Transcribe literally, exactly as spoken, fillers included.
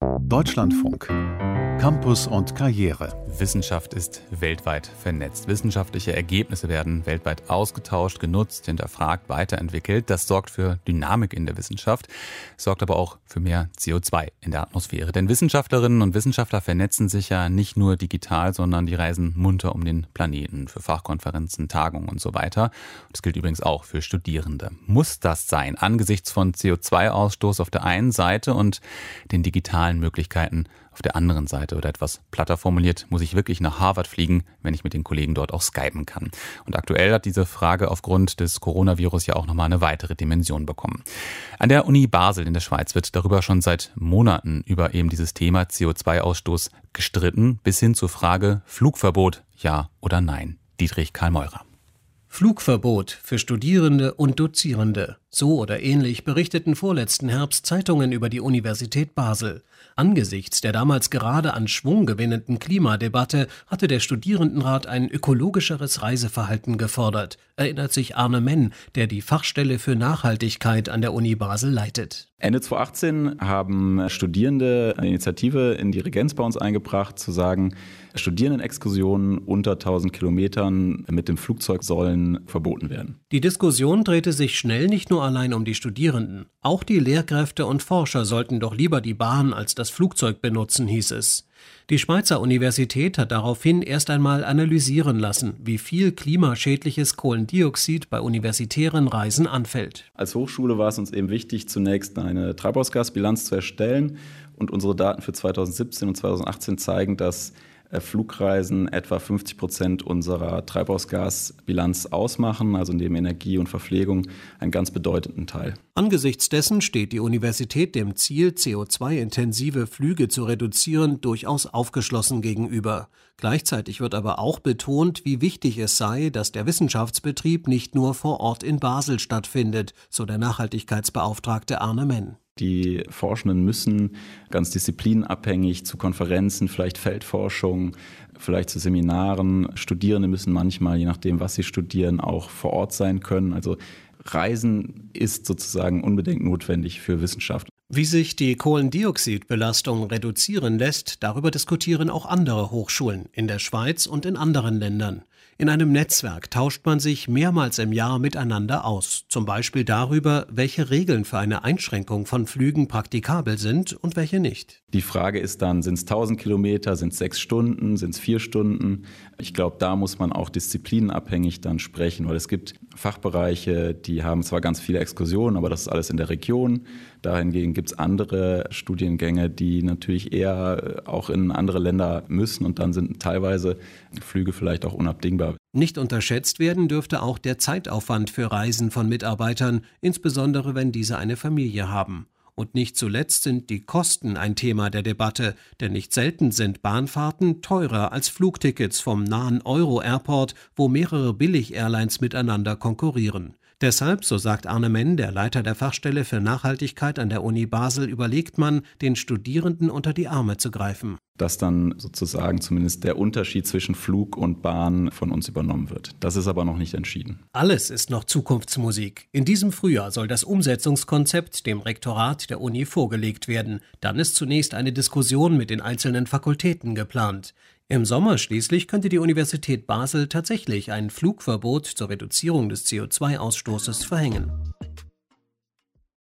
Deutschlandfunk. Campus und Karriere. Wissenschaft ist weltweit vernetzt. Wissenschaftliche Ergebnisse werden weltweit ausgetauscht, genutzt, hinterfragt, weiterentwickelt. Das sorgt für Dynamik in der Wissenschaft, sorgt aber auch für mehr C O zwei in der Atmosphäre. Denn Wissenschaftlerinnen und Wissenschaftler vernetzen sich ja nicht nur digital, sondern die reisen munter um den Planeten für Fachkonferenzen, Tagungen und so weiter. Das gilt übrigens auch für Studierende. Muss das sein, angesichts von C O zwei Ausstoß auf der einen Seite und den digitalen Möglichkeiten auf der anderen Seite? Oder etwas platter formuliert, muss ich wirklich nach Harvard fliegen, wenn ich mit den Kollegen dort auch skypen kann? Und aktuell hat diese Frage aufgrund des Coronavirus ja auch nochmal eine weitere Dimension bekommen. An der Uni Basel in der Schweiz wird darüber schon seit Monaten über eben dieses Thema C O zwei Ausstoß gestritten, bis hin zur Frage Flugverbot, ja oder nein. Dietrich Karl-Meurer. Flugverbot für Studierende und Dozierende. So oder ähnlich berichteten vorletzten Herbst Zeitungen über die Universität Basel. Angesichts der damals gerade an Schwung gewinnenden Klimadebatte hatte der Studierendenrat ein ökologischeres Reiseverhalten gefordert, erinnert sich Arne Menn, der die Fachstelle für Nachhaltigkeit an der Uni Basel leitet. Ende zweitausendachtzehn haben Studierende eine Initiative in die Regenz bei uns eingebracht, zu sagen, Studierendenexkursionen unter tausend Kilometern mit dem Flugzeug sollen verboten werden. Die Diskussion drehte sich schnell nicht nur allein um die Studierenden. Auch die Lehrkräfte und Forscher sollten doch lieber die Bahn als das Flugzeug benutzen, hieß es. Die Schweizer Universität hat daraufhin erst einmal analysieren lassen, wie viel klimaschädliches Kohlendioxid bei universitären Reisen anfällt. Als Hochschule war es uns eben wichtig, zunächst eine Treibhausgasbilanz zu erstellen. Und unsere Daten für zweitausendsiebzehn und zweitausendachtzehn zeigen, dass Flugreisen etwa fünfzig Prozent unserer Treibhausgasbilanz ausmachen, also neben Energie und Verpflegung einen ganz bedeutenden Teil. Angesichts dessen steht die Universität dem Ziel, C O zwei intensive Flüge zu reduzieren, durchaus aufgeschlossen gegenüber. Gleichzeitig wird aber auch betont, wie wichtig es sei, dass der Wissenschaftsbetrieb nicht nur vor Ort in Basel stattfindet, so der Nachhaltigkeitsbeauftragte Arne Menn. Die Forschenden müssen ganz disziplinabhängig zu Konferenzen, vielleicht Feldforschung, vielleicht zu Seminaren. Studierende müssen manchmal, je nachdem, was sie studieren, auch vor Ort sein können. Also Reisen ist sozusagen unbedingt notwendig für Wissenschaft. Wie sich die Kohlendioxidbelastung reduzieren lässt, darüber diskutieren auch andere Hochschulen in der Schweiz und in anderen Ländern. In einem Netzwerk tauscht man sich mehrmals im Jahr miteinander aus, zum Beispiel darüber, welche Regeln für eine Einschränkung von Flügen praktikabel sind und welche nicht. Die Frage ist dann, sind es tausend Kilometer, sind es sechs Stunden, sind es vier Stunden? Ich glaube, da muss man auch disziplinabhängig dann sprechen, weil es gibt Fachbereiche, die haben zwar ganz viele Exkursionen, aber das ist alles in der Region. Dahingegen gibt es andere Studiengänge, die natürlich eher auch in andere Länder müssen und dann sind teilweise Flüge vielleicht auch unabdingbar. Nicht unterschätzt werden dürfte auch der Zeitaufwand für Reisen von Mitarbeitern, insbesondere wenn diese eine Familie haben. Und nicht zuletzt sind die Kosten ein Thema der Debatte, denn nicht selten sind Bahnfahrten teurer als Flugtickets vom nahen Euro-Airport, wo mehrere Billig-Airlines miteinander konkurrieren. Deshalb, so sagt Arne Menn, der Leiter der Fachstelle für Nachhaltigkeit an der Uni Basel, überlegt man, den Studierenden unter die Arme zu greifen. Dass dann sozusagen zumindest der Unterschied zwischen Flug und Bahn von uns übernommen wird. Das ist aber noch nicht entschieden. Alles ist noch Zukunftsmusik. In diesem Frühjahr soll das Umsetzungskonzept dem Rektorat der Uni vorgelegt werden. Dann ist zunächst eine Diskussion mit den einzelnen Fakultäten geplant. Im Sommer schließlich könnte die Universität Basel tatsächlich ein Flugverbot zur Reduzierung des C O zwei Ausstoßes verhängen.